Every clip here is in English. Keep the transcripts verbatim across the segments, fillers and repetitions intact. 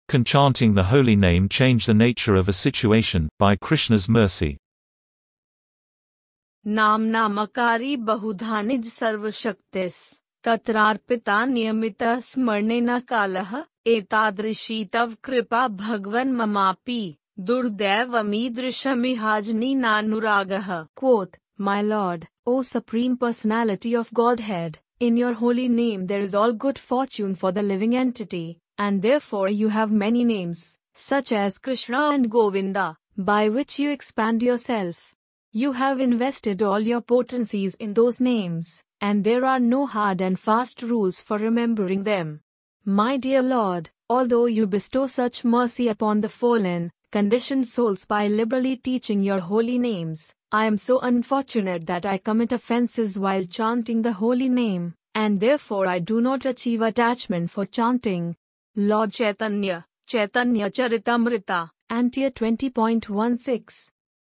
Can chanting the holy name change the nature of a situation, by Krishna's mercy? नाम नामकारी बहुधानिज सर्वशक्तिस् तत्रार्पिता नियमितः स्मरणेन कालः एतादृशी तव कृपा भगवन् ममापि दुर्दैवमीदृशमिहाजनीनानुरागः. Quote, My Lord, O Supreme Personality of Godhead, in your holy name there is all good fortune for the living entity, and therefore you have many names, such as Krishna and Govinda, by which you expand yourself. You have invested all your potencies in those names, and there are no hard and fast rules for remembering them. My dear Lord, although you bestow such mercy upon the fallen, conditioned souls by liberally teaching your holy names, I am so unfortunate that I commit offenses while chanting the holy name, and therefore I do not achieve attachment for chanting. Lord Chaitanya, Chaitanya Charitamrita, Antia twenty point sixteen.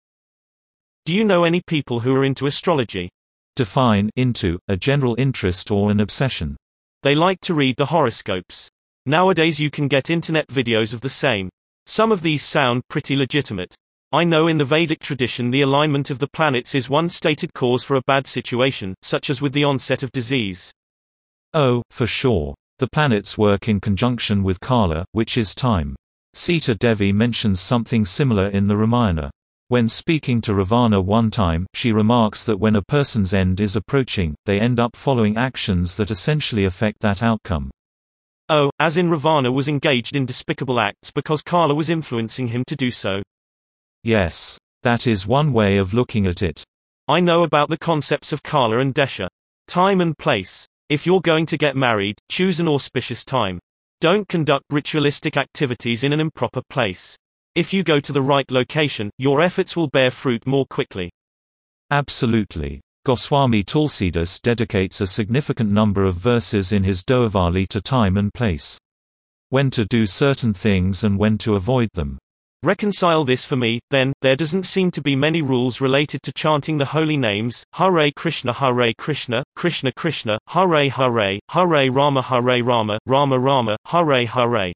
Do you know any people who are into astrology? Define into, a general interest or an obsession. They like to read the horoscopes. Nowadays you can get internet videos of the same. Some of these sound pretty legitimate. I know in the Vedic tradition the alignment of the planets is one stated cause for a bad situation, such as with the onset of disease. Oh, for sure. The planets work in conjunction with Kala, which is time. Sita Devi mentions something similar in the Ramayana. When speaking to Ravana one time, she remarks that when a person's end is approaching, they end up following actions that essentially affect that outcome. Oh, as in Ravana was engaged in despicable acts because Kala was influencing him to do so. Yes. That is one way of looking at it. I know about the concepts of Kala and Desha. Time and place. If you're going to get married, choose an auspicious time. Don't conduct ritualistic activities in an improper place. If you go to the right location, your efforts will bear fruit more quickly. Absolutely. Goswami Tulsidas dedicates a significant number of verses in his Doavali to time and place. When to do certain things and when to avoid them. Reconcile this for me, then. There doesn't seem to be many rules related to chanting the holy names. Hare Krishna, Hare Krishna, Krishna Krishna, Hare Hare, Hare Rama, Hare Rama, Rama Rama, Hare Hare.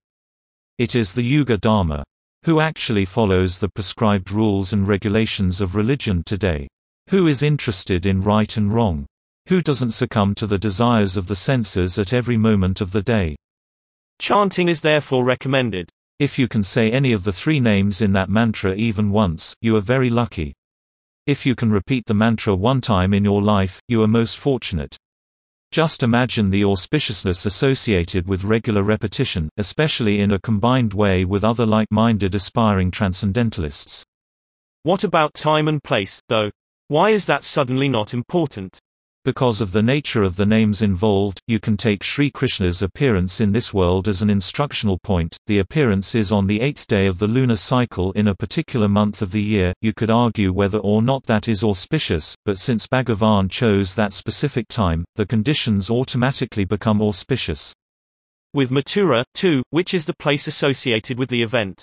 It is the Yuga Dharma. Who actually follows the prescribed rules and regulations of religion today? Who is interested in right and wrong? Who doesn't succumb to the desires of the senses at every moment of the day? Chanting is therefore recommended. If you can say any of the three names in that mantra even once, you are very lucky. If you can repeat the mantra one time in your life, you are most fortunate. Just imagine the auspiciousness associated with regular repetition, especially in a combined way with other like-minded aspiring transcendentalists. What about time and place, though? Why is that suddenly not important? Because of the nature of the names involved, you can take Sri Krishna's appearance in this world as an instructional point. The appearance is on the eighth day of the lunar cycle in a particular month of the year. You could argue whether or not that is auspicious, but since Bhagavan chose that specific time, the conditions automatically become auspicious. With Mathura, too, which is the place associated with the event.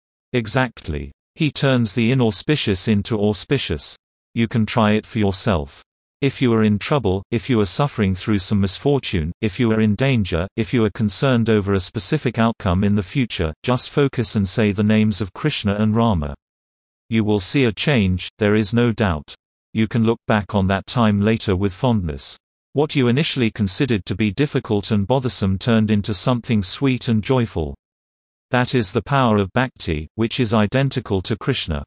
Exactly. He turns the inauspicious into auspicious. You can try it for yourself. If you are in trouble, if you are suffering through some misfortune, if you are in danger, if you are concerned over a specific outcome in the future, just focus and say the names of Krishna and Rama. You will see a change, there is no doubt. You can look back on that time later with fondness. What you initially considered to be difficult and bothersome turned into something sweet and joyful. That is the power of bhakti, which is identical to Krishna.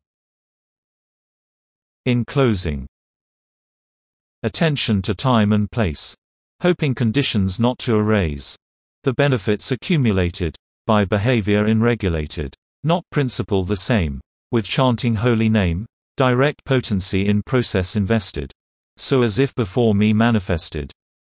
In closing, attention to time and place. Hoping conditions not to erase. The benefits accumulated. By behavior unregulated. Not principle the same. With chanting holy name. Direct potency in process invested. So as if before me manifested.